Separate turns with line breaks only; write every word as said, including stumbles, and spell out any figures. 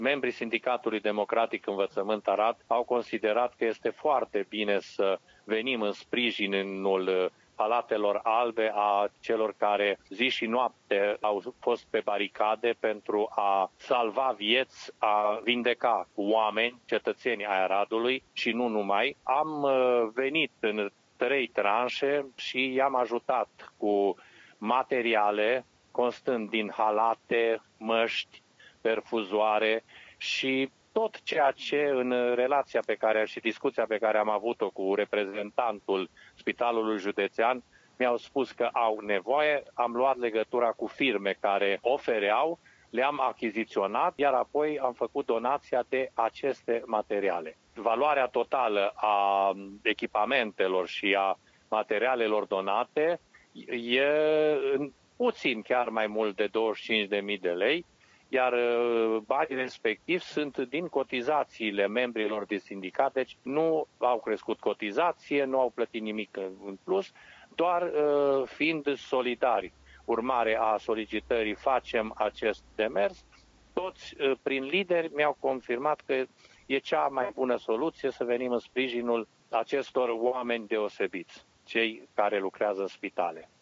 Membrii Sindicatului Democratic Învățământ Arad au considerat că este foarte bine să venim în sprijinul Palatelor Albe a celor care zi și noapte au fost pe baricade pentru a salva vieți, a vindeca oameni, cetățeni ai Aradului și nu numai. Am venit în trei tranșe și i-am ajutat cu materiale constând din halate, măști, perfuzoare și tot ceea ce în relația pe care și discuția pe care am avut-o cu reprezentantul Spitalului Județean mi-au spus că au nevoie, am luat legătura cu firme care ofereau, le-am achiziționat, iar apoi am făcut donația de aceste materiale. Valoarea totală a echipamentelor și a materialelor donate e puțin chiar mai mult de douăzeci și cinci de mii de lei, iar banii respectivi sunt din cotizațiile membrilor de sindicat, deci nu au crescut cotizație, nu au plătit nimic în plus, doar uh, fiind solidari. Urmare a solicitării facem acest demers. Toți uh, prin lideri mi-au confirmat că e cea mai bună soluție să venim în sprijinul acestor oameni deosebiți, cei care lucrează în spitale.